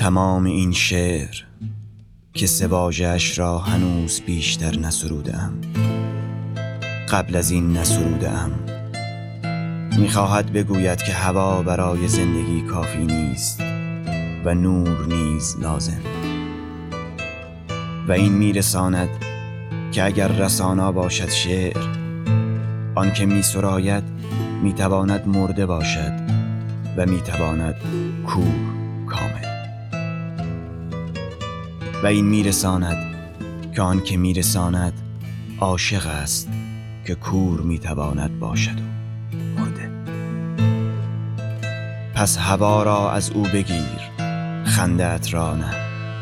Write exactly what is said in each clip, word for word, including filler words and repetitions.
تمام این شعر که سه واژه‌اش را هنوز بیشتر نسروده‌ام، قبل از این نسروده‌ام، می‌خواهد بگوید که هوا برای زندگی کافی نیست و نور نیز لازم. و این میرساند که اگر رسانا باشد شعر، آن که می‌سراید میتواند مرده باشد و میتواند کور کامل. و این میرساند که آن که میرساند عاشق است که کور میتواند باشد و مرده. پس هوا را از او بگیر، خنده‌ات را نه.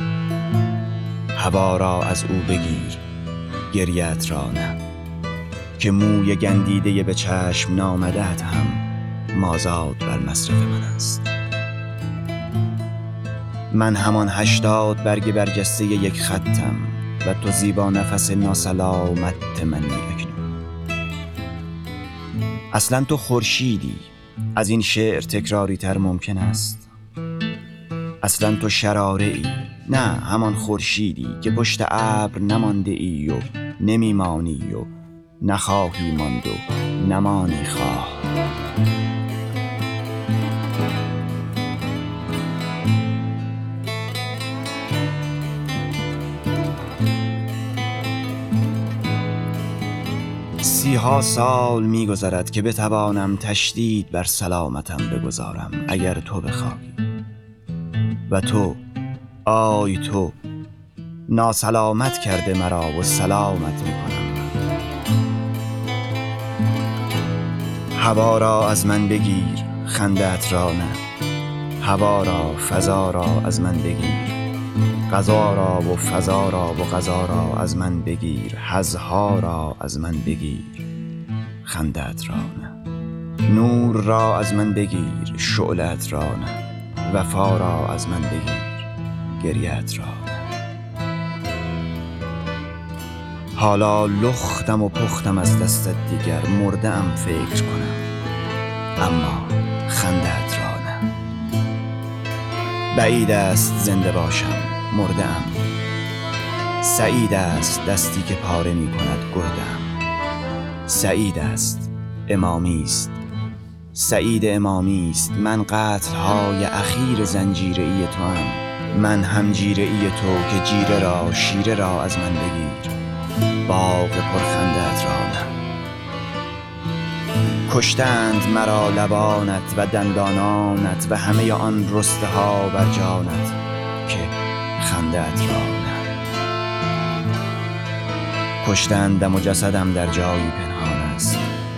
هوا را از او بگیر، گریه‌ات را نه. که موی گندیده به چشم نامده‌ات هم مازاد بر مصرف من است. من همان هشتاد برگ برجسته یک خطم و تو زیبا نفس ناسلامت منی اکنون. اصلا تو خورشیدی، از این شعر تکراری تر ممکن است. اصلا تو شراره ای، نه همان خورشیدی که پشت ابر نمانده ای و نمیمانی و نخواهی ماند و نمانی خواه. سیها سال می‌گذرد که بتوانم تشدید بر سلامتم بگذارم اگر تو بخواهی. و تو، آی تو، ناسلامت کرده مرا و سلامت می‌کنم. هوا را از من بگیر، خنده‌ات را نه. هوا را، فضا را از من بگیر، غذا را و فضا را و غذا را از من بگیر، حظها را از من بگیر، خنده‌ات را نه. نور را از من بگیر، شعله‌ات را نه. وفا را از من بگیر، گریه‌ات را نه. حالا لختم و پختم از دستت دیگر، مرده ام فکر کنم، اما خنده‌ات را نه. بعید است زنده باشم، مرده ام. سعید است دستی که پاره می کند گردم. سعید است، امامی است. سعید امامی است. من قتل‌های اخیر زنجیره‌ای تو هم. من هم جیره‌ای تو که جیره را، شیره را از من بگیر، باغ پرخنده‌ات را نه. کشتند مرا لبانت و دندانانت و همه آن رسته ها بر جانت که خنده‌ات را نه. کشتندم و جسدم در جایی پنهان است.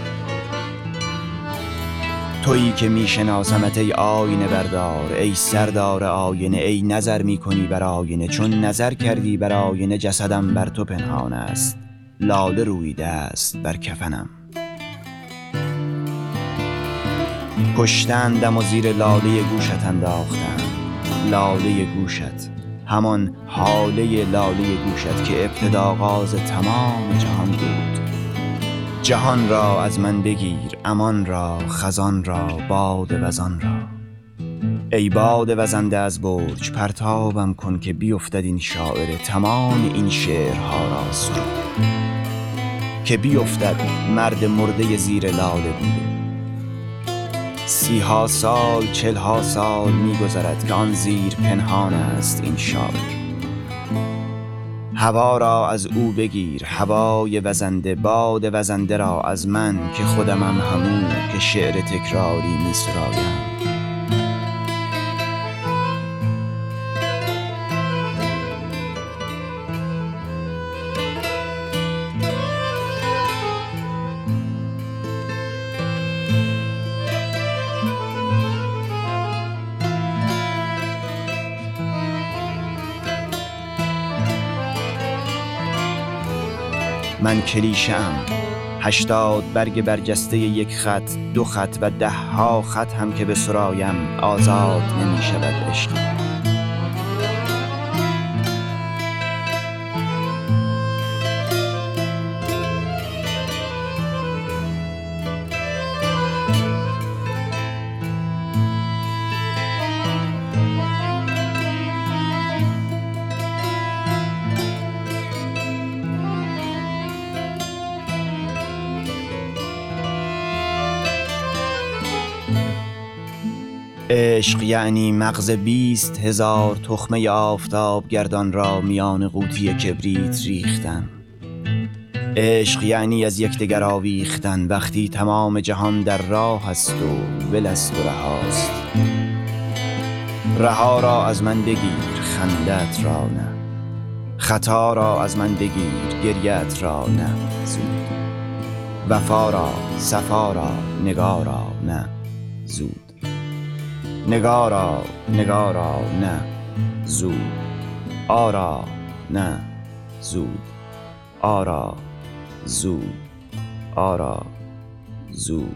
تویی که میشناسمت ای آینه بردار، ای سردار آینه، ای نظر میکنی بر آینه. چون نظر کردی بر آینه جسدم بر تو پنهان است. لاله رویده است بر کفنم. کشتندم و زیر لاله گوشت انداختند. لاله گوشت، همان حاله لاله گوشت که ابتدا آغاز تمام جهان بود. جهان را از من بگیر، امان را، خزان را، باد وزان را. ای باد وزنده از برج، پرتابم کن که بیفتد این شاعر تمام این شعرها را سرود. که بیفتد مرد مرده زیر لاله بوده. سیها سال، چلها سال می‌گذرد که آن زیر پنهان است این شاعر. هوا را از او بگیر، هوای وزنده، باد وزنده را از من که خودمم همون که شعر تکراری می‌سرایم. من کلیشه‌ام، هشتاد برگ برجسته یک خط، دو خط و ده ها خط هم که به سرایم آزاد نمی شود عشق. عشق یعنی مغز بیست هزار تخمه آفتاب گردان را میان قوطی کبریت ریختن. عشق یعنی از یکدیگر آویختن وقتی تمام جهان در راه است و ول است و رهاست. رها را از من بگیر خندت را نه، خطا را از من بگیر گریت را نه زود، وفا را صفا را نگارا نه زود، نگارا نگارا نه زود، آرا نه زود، آرا زود، آرا زود.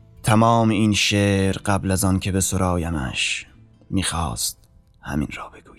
تمام این شعر قبل از آن که به سرایمش میخواست همین را بگوید.